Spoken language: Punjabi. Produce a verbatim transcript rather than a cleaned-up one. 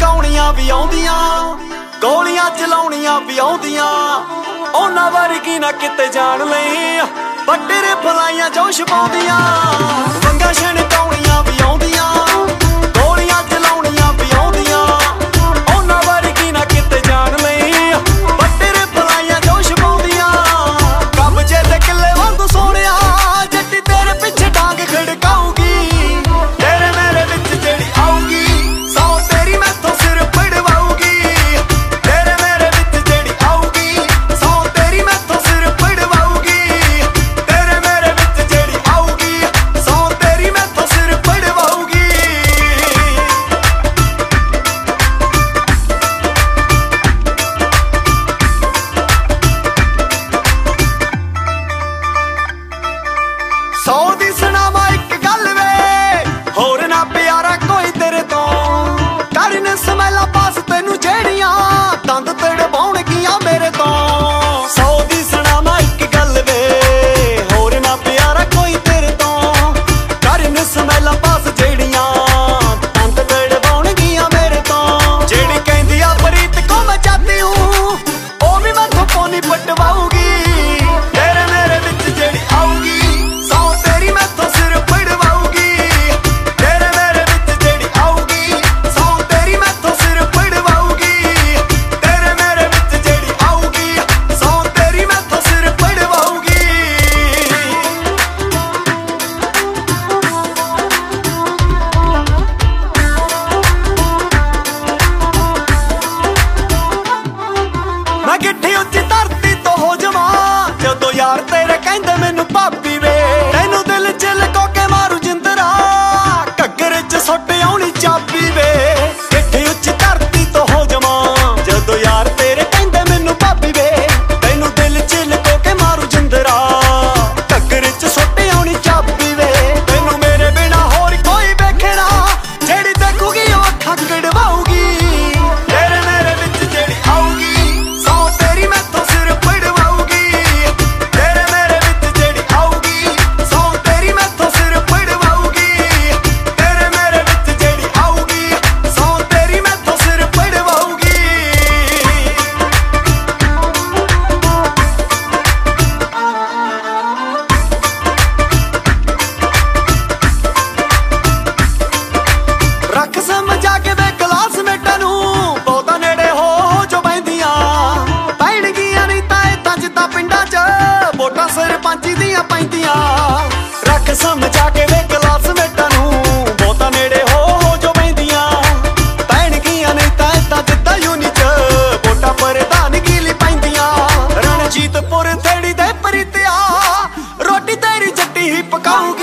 ਛਣਕਾਉਣੀਆਂ ਵੀ ਆਉਂਦੀਆਂ, ਗੋਲੀਆਂ ਚਲਾਉਣੀਆਂ ਵੀ ਆਉਂਦੀਆਂ। ਉਹਨਾਂ ਵਰਗੀ ਨਾ ਕਿਤੇ ਜਾਣ ਲਈ ਬੱਟਰੇ ਫਲਾਈਆਂ ਜੋਸ਼ ਪਾਉਂਦੀਆਂ। ਵੰਗਾਂ ਛਣਕਾਉਣੀਆਂ ਵੀ ਆਉਂਦੀਆਂ, ਗੋਲੀਆਂ ਚਲਾਉਣੀਆਂ ਵੀ ਆਉਂਦੀਆਂ। ਉਹਨਾਂ ਵਰਗੀ ਨਾ ਕਿਤੇ ਜਾਣ ਲਈ ਬੱਟਰੇ ਫਲਾਈਆਂ ਜੋਸ਼ ਪਾਉਂਦੀਆਂ। ਕਬਜੇ ਤੇ ਕਿੱਲੇ ਵਾਂਗੂ ਸੋਹਣਿਆ ਜੱਟੀ ਤੇਰੇ ਪਿੱਛੇ ਡਾਂਗ ਖੜਕਾਊਗੀ। ਤੇਰੇ ਮੇਰੇ ਵਿੱਚ ਜਿਹੜੀ ਆਊਗੀ ਸੌ ਤੇਰੀ ਮੈਥੋਂ ਸਿਰ ਪੜਵਾਊਗੀ। ਤੇਰੇ ਮੇਰੇ ਵਿੱਚ ਜਿਹੜੀ ਆਊਗੀ ਸੌ ਤੇਰੀ ਮੈਥੋਂ ਸਿਰ ਪੜਵਾਊਗੀ। ਤੇਰੇ ਮੇਰੇ ਵਿੱਚ ਜਿਹੜੀ ਆਊਗੀ ਸੌ ਤੇਰੀ ਮੈਥੋਂ ਸਿਰ ਪੜਵਾਊਗੀ। ਸੌ ਦੀ ਸੁਣਾਵਾਂ ਇੱਕ ਗੱਲ ਵੇ, ਹੋਰ ਨਾ ਪਿਆਰਾ ਕੋਈ ਤੇਰੇ ਤੋਂ। ਕਰਨ ਸਮੈਲਾ ਪਾਸ ਤੈਨੂੰ ਜਿਹੜੀਆਂ ਦੰਦ ਤੜਵਾਉਣਗੀਆਂ ਮੇਰੇ ਤੋਂ। ਸੌ ਦੀ ਸੁਣਾਵਾਂ ਇੱਕ ਗੱਲ ਵੇ, ਹੋਰ ਨਾ ਪਿਆਰਾ ਕੋਈ ਤੇਰੇ ਤੋਂ। ਕਰਨ ਸਮੈਲਾ ਪਾਸ ਜਿਹੜੀਆਂ ਦੰਦ ਤੜਵਾਉਣਗੀਆਂ ਮੇਰੇ ਤੋਂ। ਜਿਹੜੀ ਕਹਿੰਦੀ ਆ ਪ੍ਰੀਤ ਕੋ ਮੈਂ ਚਾਹਤੀ ਹੂੰ ਉਹ ਵੀ ਮੈਥੋਂ ਪੋਨੀ ਪਟਵਾਊਗੀ। ਤੇਰੇ ਮੇਰੇ ਵਿੱਚ ਜਿਹੜੀ ਆਊਗੀ ਸੌ ਤੇਰੀ ਮੈਥੋਂ ਸਿਰ ਪੜਵਾਊਗੀ। ਤੇਰੇ ਮੇਰੇ ਵਿੱਚ ਜਿਹੜੀ ਆਊਗੀ ਸੌ ਤੇਰੀ ਮੈਥੋਂ ਸਿਰ ਪੜਵਾਊਗੀ। ਤੇਰੇ ਮੇਰੇ ਵਿੱਚ ਜਿਹੜੀ ਆਊਗੀ ਸੌ ਤੇਰੀ ਮੈਥੋਂ ਸਿਰ ਪੜਵਾਊਗੀ। ਮੈਂ ਗਿੱਠੀ ਉੱਚੀ ਧਰਤੀ ਤੋਂ ਹੋ ਜਾਵਾਂ ਜਦੋਂ ਯਾਰ ਤੇਰੇ ਕਹਿੰਦੇ ਮੈਨੂੰ ਭਾਬੀ ਵੇ। ਤੈਨੂੰ ਦਿਲ ਚ ਲਕੋ ਕੇ ਮਾਰੂ ਜਿੰਦਰਾ ਘੱਗਰ ਚ ਸੁੱਟ ਆਉਣੀ ਚਾਬੀ ਵੇ। ਗਿੱਠੀ ਉੱਚੀ ਧਰਤੀ ਤੋਂ ਹੋ ਜਾਵਾਂ ਜਦੋਂ ਯਾਰ ਤੇਰੇ ਕਹਿੰਦੇ ਮੈਨੂੰ ਭਾਬੀ ਵੇ। ਤੈਨੂੰ ਦਿਲ ਚ ਲਕੋ ਕੇ ਮਾਰੂ ਜਿੰਦਰਾ ਘੱਗਰ ਚ ਸੁੱਟ ਆਉਣੀ ਚਾਬੀ ਵੇ। ਤੈਨੂੰ ਮੇਰੇ ਬਿਨਾ ਹੋਰ ਕੋਈ ਵੇਖਣਾ ਜਿਹੜੀ ਦੇਖੂਗੀ ਉਹ ਅੱਖਾਂ ਕਢਵਾਊਗੀ। ਤੇਰੇ ਮੇਰੇ ਵਿੱਚ ਜਿਹੜੀ ਆਊਗੀ ਸੌ ਤੇਰੀ ਮੈਥੋਂ ਸਿਰ ਪੜਵਾਊਗੀ। ਤੇਰੇ ਮੇਰੇ ਵਿੱਚ ਜਿਹੜੀ ਆਊਗੀ ਸੌ ਤੇਰੀ ਮੈਥੋਂ ਸਿਰ ਪੜਵਾਊਗੀ। ਤੇਰੇ ਮੇਰੇ ਵਿੱਚ ਜਿਹੜੀ ਆਊਗੀ ਸੌ ਤੇਰੀ ਮੈਥੋਂ ਸਿਰ ਪੜਵਾਊਗੀ। ਰੱਖ ਸਮਝਾ ਕੇ ਵੇ ਕਲਾਸਮੇਟਾਂ ਨੂੰ ਬਹੁਤਾ ਨੇੜੇ ਹੋ ਹੋ ਜੋ ਬਹਿੰਦੀਆਂ। ਪੈਣਗੀਆਂ ਨਹੀਂ ਤਾਂ ਏਦਾਂ ਜਿੱਦਾਂ ਪਿੰਡਾਂ 'ਚ ਵੋਟਾਂ ਸਰਪੰਚੀ ਦੀਆਂ ਪੈਂਦੀਆਂ। ਰੱਖ ਸਮਝਾ ਕੇ ਵੇ ਕਲਾਸਮੇਟਾਂ ਨੂੰ ਬਹੁਤਾ ਨੇੜੇ ਹੋ ਹੋ ਜੋ ਬਹਿੰਦੀਆਂ। ਪੈਣਗੀਆਂ ਨਹੀਂ ਤਾਂ ਏਦਾਂ ਜਿੱਦਾਂ ਯੂਨੀ 'ਚ ਵੋਟਾਂ ਪ੍ਰਧਾਨਗੀ ਲਈ ਪੈਂਦੀਆਂ। ਰਣਜੀਤਪੁਰ ਥੇੜੀ ਦੇ ਪਰਿਤਿਆ ਰੋਟੀ ਤੇਰੀ ਜੱਟੀ ਹੀ ਪਕਾਊਗੀ।